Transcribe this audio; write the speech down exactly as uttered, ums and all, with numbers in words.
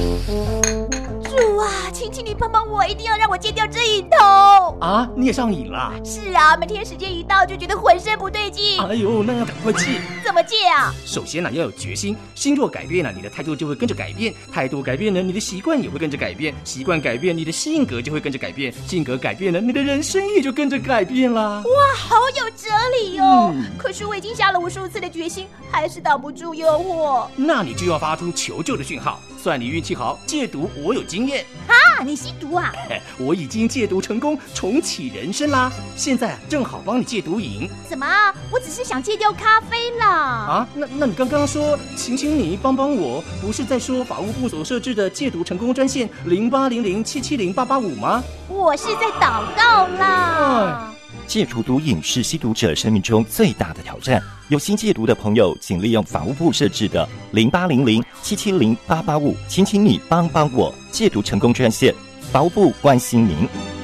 主啊，请请你帮帮我，一定要让我戒掉这瘾头啊！你也上瘾了？ 是啊，每天时间一到就觉得浑身不对劲。 哎呦，那要赶快戒。 怎么戒啊？ 首先呢，要有决心，心若改变了，你的态度就会跟着改变；态度改变了，你的习惯也会跟着改变；习惯改变，你的性格就会跟着改变；性格改变了，你的人生也就跟着改变啦。 哇，好有哲理哦！ 嗯、 可是我已经下了无数次的决心，还是挡不住诱惑。 那你就要发出求救的讯号。算你运气好，戒毒我有经验。 啊，你吸毒啊？ 我已经戒毒成功，重启人生啦！现在正好帮你戒毒瘾。 怎么啊？我只是想戒掉咖啡啦。 啊，那那你刚刚说，请请你帮帮我，不是在说法务部所设置的戒毒成功专线零八零零七七零八八五吗？ 我是在祷告啦。 哎， 戒除毒瘾是吸毒者生命中最大的挑战。有心戒毒的朋友，请利用法务部设置的零八零零七七零八八五，请请你帮帮我戒毒成功专线，法务部关心您。